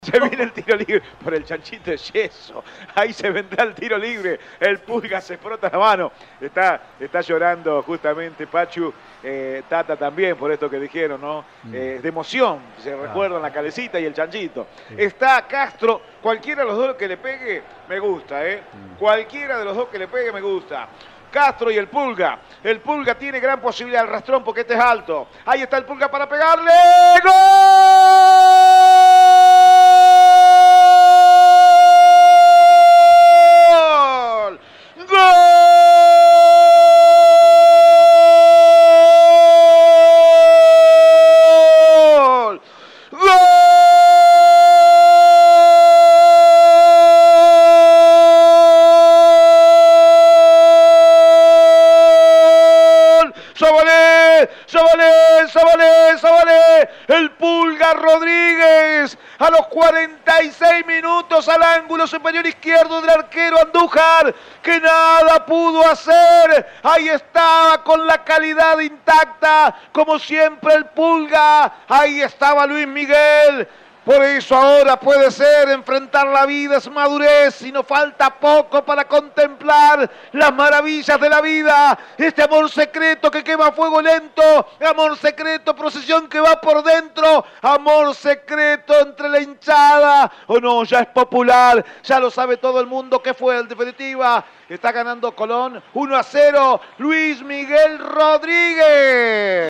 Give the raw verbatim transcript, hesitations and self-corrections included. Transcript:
Se viene el tiro libre por el chanchito de yeso. Ahí se vendrá el tiro libre. El Pulga se frota la mano. Está, está llorando justamente Pachu. Eh, Tata también por esto que dijeron, ¿no? Mm. Eh, de emoción. Se recuerdan la calecita y el chanchito. Sí. Está Castro. Cualquiera de los dos que le pegue, me gusta, ¿eh? Mm. Cualquiera de los dos que le pegue, me gusta. Castro y el Pulga. El Pulga tiene gran posibilidad al rastrón porque este es alto. Ahí está el Pulga para pegarle. ¡Gol! ¡Zabalé! ¡Zabalé! ¡Zabalé! ¡Zabalé! El Pulga Rodríguez a los cuarenta y seis minutos al ángulo superior izquierdo del arquero Andújar, que nada pudo hacer. Ahí estaba con la calidad intacta, como siempre el Pulga. Ahí estaba Luis Miguel. Por eso ahora puede ser enfrentar la vida, es madurez y no falta poco para contemplar las maravillas de la vida. Este amor secreto que quema a fuego lento, amor secreto, procesión que va por dentro, amor secreto entre la hinchada. O no, ya es popular, ya lo sabe todo el mundo que fue en definitiva. Está ganando Colón uno a cero, Luis Miguel Rodríguez.